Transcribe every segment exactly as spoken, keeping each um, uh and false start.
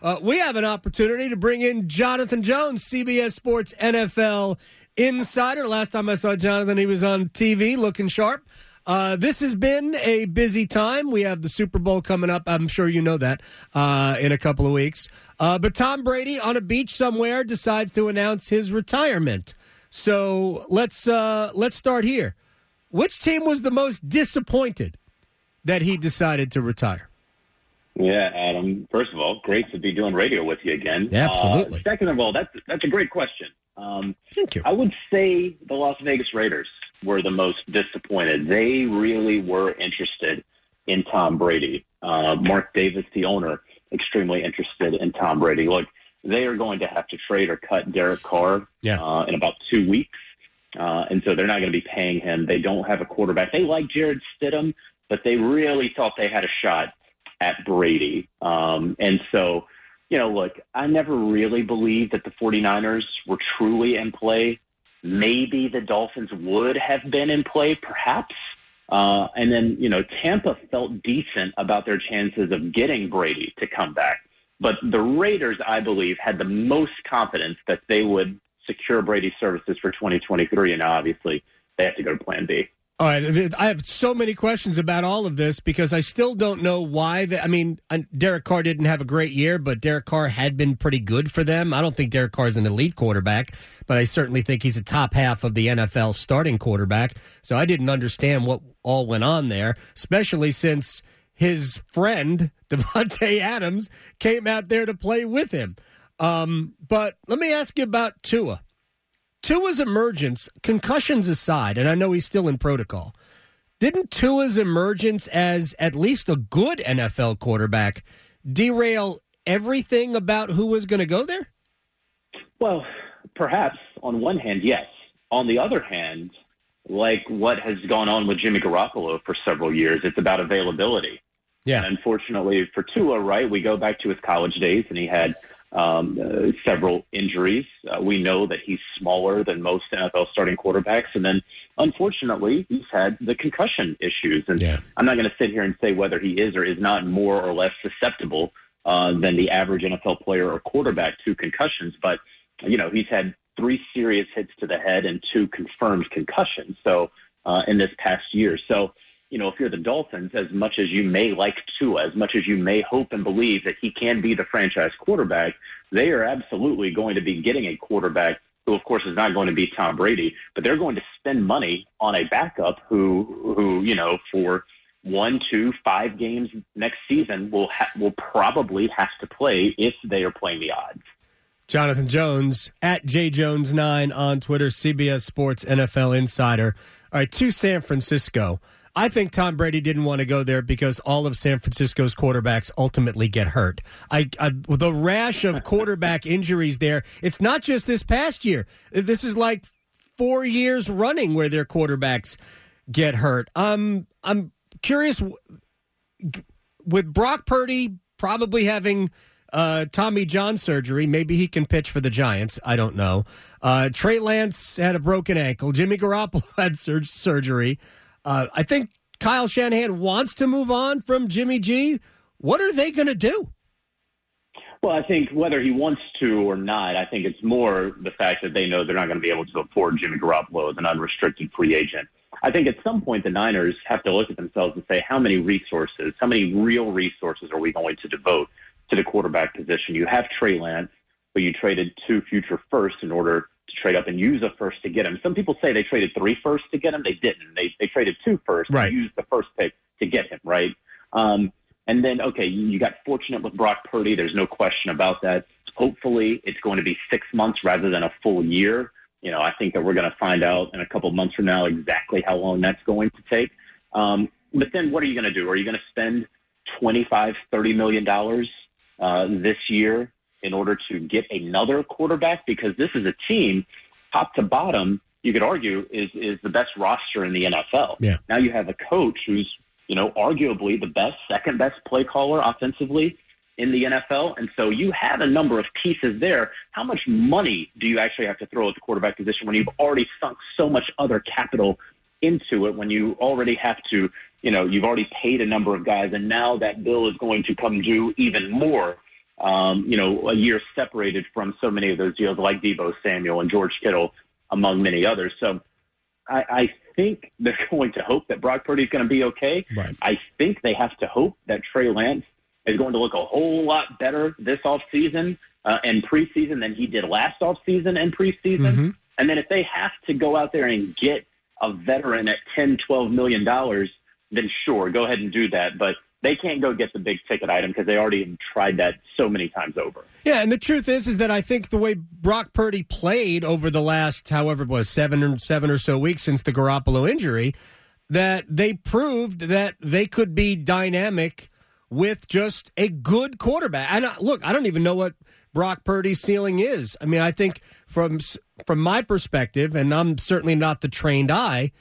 uh, we have an opportunity to bring in Jonathan Jones, C B S Sports N F L insider. Last time I saw Jonathan, he was on T V looking sharp. Uh, this has been a busy time. We have the Super Bowl coming up. I'm sure you know that uh, in a couple of weeks. Uh, but Tom Brady on a beach somewhere decides to announce his retirement. So let's uh, let's start here. Which team was the most disappointed that he decided to retire? Yeah, Adam. First of all, great to be doing radio with you again. Absolutely. Uh, second of all, that's that's a great question. Um, Thank you. I would say the Las Vegas Raiders were the most disappointed. They really were interested in Tom Brady. Uh, Mark Davis, the owner, extremely interested in Tom Brady. Look, they are going to have to trade or cut Derek Carr yeah. uh, in about two weeks, uh, and so they're not going to be paying him. They don't have a quarterback. They like Jared Stidham, but they really thought they had a shot at Brady. Um, and so, you know, look, I never really believed that the 49ers were truly in play. Maybe the Dolphins would have been in play, perhaps. Uh, and then, you know, Tampa felt decent about their chances of getting Brady to come back. But the Raiders, I believe, had the most confidence that they would secure Brady's services for twenty twenty-three. And obviously, they have to go to Plan B. All right, I have so many questions about all of this because I still don't know why. The, I mean, Derek Carr didn't have a great year, but Derek Carr had been pretty good for them. I don't think Derek Carr is an elite quarterback, but I certainly think he's a top half of the N F L starting quarterback. So I didn't understand what all went on there, especially since his friend, Devontae Adams, came out there to play with him. Um, but let me ask you about Tua. Tua's emergence, concussions aside, and I know he's still in protocol, didn't Tua's emergence as at least a good N F L quarterback derail everything about who was going to go there? Well, perhaps on one hand, yes. On the other hand, like what has gone on with Jimmy Garoppolo for several years, it's about availability. Yeah. And unfortunately for Tua, right, we go back to his college days, and he had Um, uh, several injuries. Uh, we know that he's smaller than most N F L starting quarterbacks. And then, unfortunately, he's had the concussion issues. And yeah. I'm not going to sit here and say whether he is or is not more or less susceptible uh, than the average N F L player or quarterback to concussions. But, you know, he's had three serious hits to the head and two confirmed concussions so uh, in this past year. So, you know, if you're the Dolphins, as much as you may like Tua, as much as you may hope and believe that he can be the franchise quarterback, they are absolutely going to be getting a quarterback who, of course, is not going to be Tom Brady, but they're going to spend money on a backup who, who you know, for one, two, five games next season will ha- will probably have to play if they are playing the odds. Jonathan Jones, at J Jones nine on Twitter, C B S Sports N F L insider. All right, to San Francisco. I think Tom Brady didn't want to go there because all of San Francisco's quarterbacks ultimately get hurt. I, I the rash of quarterback injuries there, it's not just this past year. This is like four years running where their quarterbacks get hurt. Um, I'm curious, with Brock Purdy probably having uh, Tommy John surgery, maybe he can pitch for the Giants. I don't know. Uh, Trey Lance had a broken ankle. Jimmy Garoppolo had sur- surgery. Uh, I think Kyle Shanahan wants to move on from Jimmy G. What are they going to do? Well, I think whether he wants to or not, I think it's more the fact that they know they're not going to be able to afford Jimmy Garoppolo as an unrestricted free agent. I think at some point the Niners have to look at themselves and say, how many resources, how many real resources are we going to devote to the quarterback position? You have Trey Lance, but you traded two future firsts in order to trade up and use a first to get him. Some people say they traded three firsts to get him. They didn't. They they traded two firsts right. and used the first pick to get him, right? Um, and then, okay, you, you got fortunate with Brock Purdy. There's no question about that. Hopefully it's going to be six months rather than a full year. You know, I think that we're going to find out in a couple months from now exactly how long that's going to take. Um, but then what are you going to do? Are you going to spend twenty-five, thirty million dollars uh, this year in order to get another quarterback? Because this is a team, top to bottom, you could argue, is is the best roster in the N F L. Yeah. Now you have a coach who's, you know, arguably the best, second best play caller offensively in the N F L. And so you have a number of pieces there. How much money do you actually have to throw at the quarterback position when you've already sunk so much other capital into it, when you already have to, you know, you've already paid a number of guys, and now that bill is going to come due even more. um, you know, a year separated from so many of those deals like Deebo Samuel and George Kittle, among many others. So I, I think they're going to hope that Brock Purdy's going to be okay. Right. I think they have to hope that Trey Lance is going to look a whole lot better this offseason uh, and preseason than he did last offseason and preseason. Mm-hmm. And then if they have to go out there and get a veteran at ten, twelve million dollars, then sure, go ahead and do that. But they can't go get the big ticket item because they already tried that so many times over. Yeah, and the truth is, is that I think the way Brock Purdy played over the last, however it was, seven or seven or so weeks since the Garoppolo injury, that they proved that they could be dynamic with just a good quarterback. And look, I don't even know what Brock Purdy's ceiling is. I mean, I think from from my perspective, and I'm certainly not the trained eye,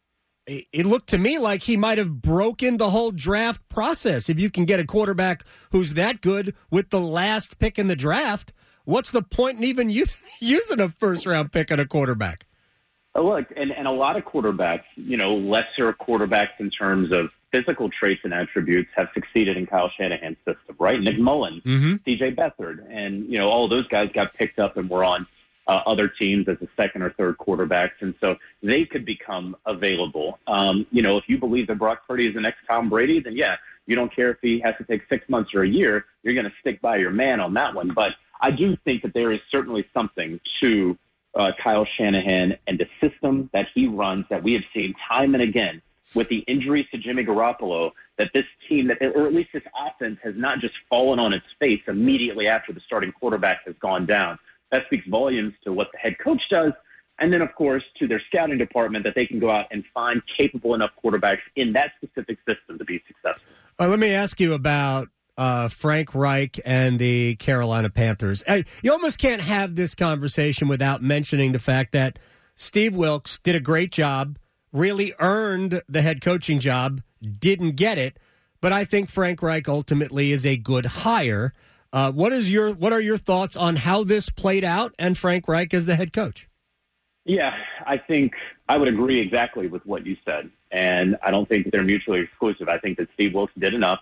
it looked to me like he might have broken the whole draft process. If you can get a quarterback who's that good with the last pick in the draft, what's the point in even use, using a first-round pick on a quarterback? Oh, look, and, and a lot of quarterbacks, you know, lesser quarterbacks in terms of physical traits and attributes have succeeded in Kyle Shanahan's system, right? Nick Mullen, mm-hmm. C J Beathard, and, you know, all those guys got picked up and were on Uh, other teams as a second or third quarterbacks, and so they could become available. Um, you know, if you believe that Brock Purdy is the next Tom Brady, then yeah, you don't care if he has to take six months or a year, you're going to stick by your man on that one. But I do think that there is certainly something to uh, Kyle Shanahan and the system that he runs that we have seen time and again with the injuries to Jimmy Garoppolo, that this team, that or at least this offense has not just fallen on its face immediately after the starting quarterback has gone down. That speaks volumes to what the head coach does. And then, of course, to their scouting department that they can go out and find capable enough quarterbacks in that specific system to be successful. Uh, let me ask you about uh, Frank Reich and the Carolina Panthers. Uh, you almost can't have this conversation without mentioning the fact that Steve Wilks did a great job, really earned the head coaching job, didn't get it. But I think Frank Reich ultimately is a good hire. Uh, what is your what are your thoughts on how this played out and Frank Reich as the head coach? Yeah, I think I would agree exactly with what you said, and I don't think they're mutually exclusive. I think that Steve Wilks did enough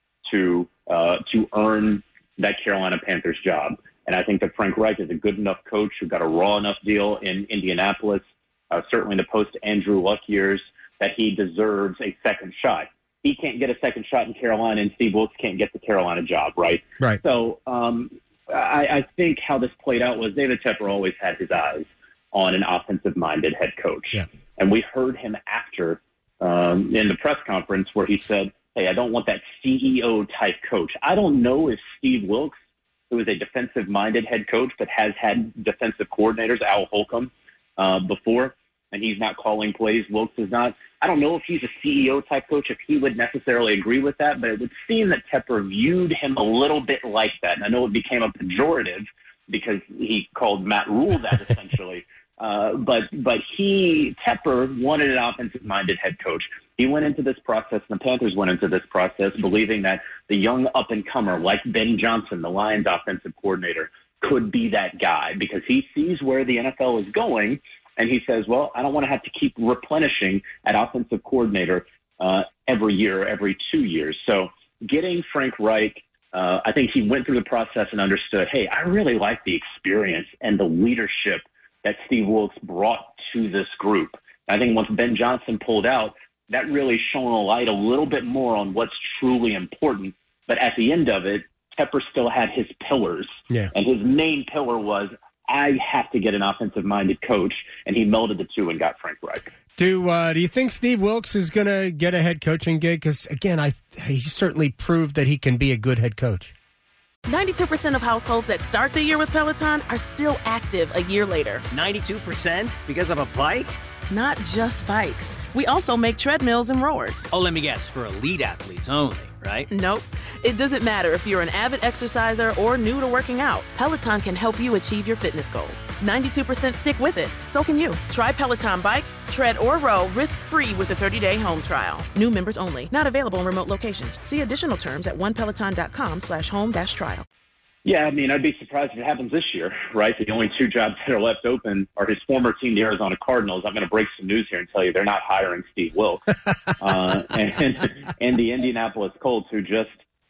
to uh, to earn that Carolina Panthers job, and I think that Frank Reich is a good enough coach who got a raw enough deal in Indianapolis, uh, certainly in the post Andrew Luck years, that he deserves a second shot. He can't get a second shot in Carolina, and Steve Wilks can't get the Carolina job, right? Right. So um, I, I think how this played out was David Tepper always had his eyes on an offensive-minded head coach. Yeah. And we heard him after um, in the press conference where he said, hey, I don't want that C E O-type coach. I don't know if Steve Wilks, who is a defensive-minded head coach but has had defensive coordinators, Al Holcomb, uh, before, and he's not calling plays, Wilks is not. I don't know if he's a C E O-type coach, if he would necessarily agree with that, but it would seem that Tepper viewed him a little bit like that. And I know it became a pejorative because he called Matt Rule that essentially. uh, but but he, Tepper, wanted an offensive-minded head coach. He went into this process, and the Panthers went into this process believing that the young up-and-comer like Ben Johnson, the Lions offensive coordinator, could be that guy because he sees where the N F L is going. And he says, well, I don't want to have to keep replenishing at offensive coordinator uh, every year, every two years. So getting Frank Reich, uh, I think he went through the process and understood, hey, I really like the experience and the leadership that Steve Wilks brought to this group. I think once Ben Johnson pulled out, that really shone a light a little bit more on what's truly important. But at the end of it, Tepper still had his pillars. Yeah. And his main pillar was, I have to get an offensive-minded coach, and he melded the two and got Frank Reich. Do uh, Do you think Steve Wilks is going to get a head coaching gig? Because, again, I he certainly proved that he can be a good head coach. ninety-two percent of households that start the year with Peloton are still active a year later. ninety-two percent because of a bike? Not just bikes. We also make treadmills and rowers. Oh, let me guess, for elite athletes only, right? Nope. It doesn't matter if you're an avid exerciser or new to working out. Peloton can help you achieve your fitness goals. ninety-two percent stick with it. So can you. Try Peloton bikes, tread, or row risk-free with a thirty-day home trial. New members only. Not available in remote locations. See additional terms at onepeloton.com slash home dash trial. Yeah, I mean, I'd be surprised if it happens this year, right? The only two jobs that are left open are his former team, the Arizona Cardinals. I'm going to break some news here and tell you they're not hiring Steve Wilks. uh, and, and the Indianapolis Colts, who just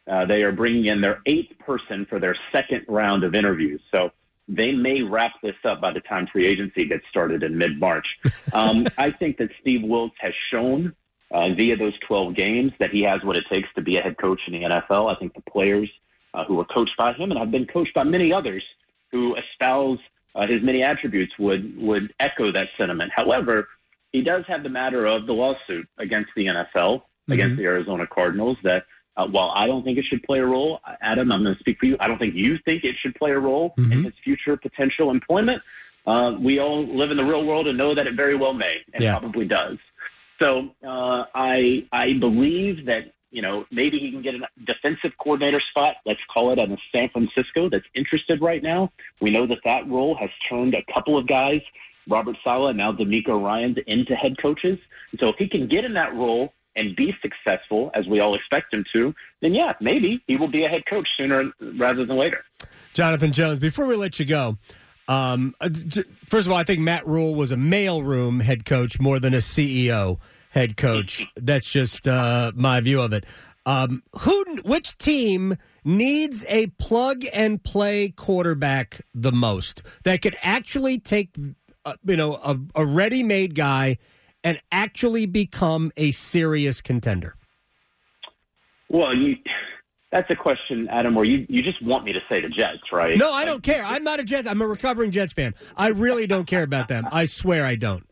Uh, they are bringing in their eighth person for their second round of interviews. So they may wrap this up by the time free agency gets started in mid-March. Um, I think that Steve Wilks has shown uh, via those twelve games that he has what it takes to be a head coach in the N F L. I think the players uh, who were coached by him, and have been coached by many others who espouse uh, his many attributes, would would echo that sentiment. However, he does have the matter of the lawsuit against the N F L, mm-hmm. against the Arizona Cardinals, that uh, while I don't think it should play a role, Adam, I'm going to speak for you, I don't think you think it should play a role mm-hmm. in his future potential employment. Uh, we all live in the real world and know that it very well may, and yeah. probably does. So uh, I I believe that, you know, maybe he can get a defensive coordinator spot, let's call it, in San Francisco, that's interested right now. We know that that role has turned a couple of guys, Robert Saleh, now DeMeco Ryans, into head coaches. And so if he can get in that role and be successful, as we all expect him to, then yeah, maybe he will be a head coach sooner rather than later. Jonathan Jones, before we let you go, um, first of all, I think Matt Rule was a mailroom head coach more than a C E O head coach. That's just uh, my view of it. Um, who, which team needs a plug-and-play quarterback the most that could actually take uh, you know, a, a ready-made guy and actually become a serious contender? Well, you, that's a question, Adam, where you, you just want me to say the Jets, right? No, I don't care. I'm not a Jets. I'm a recovering Jets fan. I really don't care about them. I swear I don't.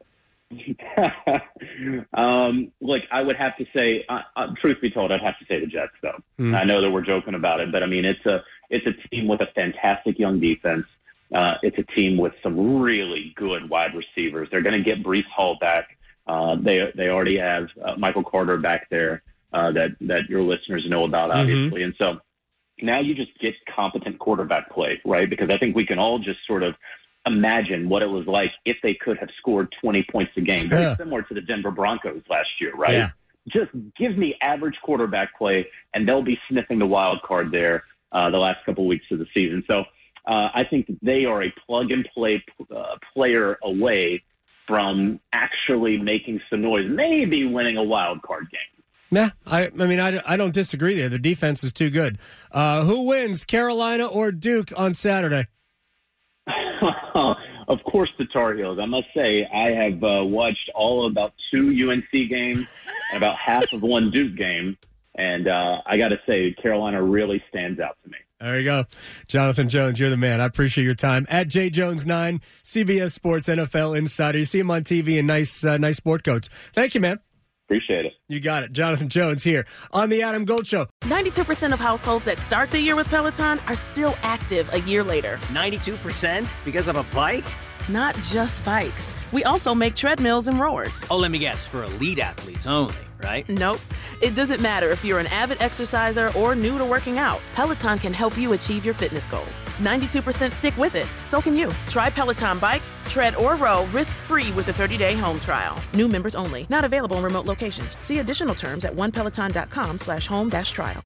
um, look, I would have to say, uh, uh, truth be told, I'd have to say the Jets, though. Mm. I know that we're joking about it, but I mean, it's a it's a team with a fantastic young defense. Uh, it's a team with some really good wide receivers. They're going to get Breece Hall back. Uh, they they already have uh, Michael Carter back there uh, that that your listeners know about, obviously, mm-hmm. and so now you just get competent quarterback play, right? Because I think we can all just sort of imagine what it was like if they could have scored twenty points a game, very yeah. similar to the Denver Broncos last year, right? Yeah. Just give me average quarterback play, and they'll be sniffing the wild card there uh, the last couple weeks of the season. So uh, I think that they are a plug-and-play uh, player away from actually making some noise, maybe winning a wild card game. Yeah, I, I mean, I, I don't disagree there. The defense is too good. Uh, who wins, Carolina or Duke on Saturday? Of course, the Tar Heels. I must say, I have uh, watched all about two U N C games and about half of one Duke game, and uh, I got to say, Carolina really stands out to me. There you go. Jonathan Jones, you're the man. I appreciate your time. At J Jones nine, C B S Sports N F L Insider. You see him on T V in nice, uh, nice sport coats. Thank you, man. Appreciate it. You got it. Jonathan Jones here on The Adam Gold Show. ninety-two percent of households that start the year with Peloton are still active a year later. ninety-two percent because of a bike? Not just bikes. We also make treadmills and rowers. Oh, let me guess, for elite athletes only, right? Nope. It doesn't matter if you're an avid exerciser or new to working out. Peloton can help you achieve your fitness goals. ninety-two percent stick with it. So can you. Try Peloton bikes, tread or row risk-free with a thirty-day home trial. New members only. Not available in remote locations. See additional terms at onepeloton.com slash home dash trial.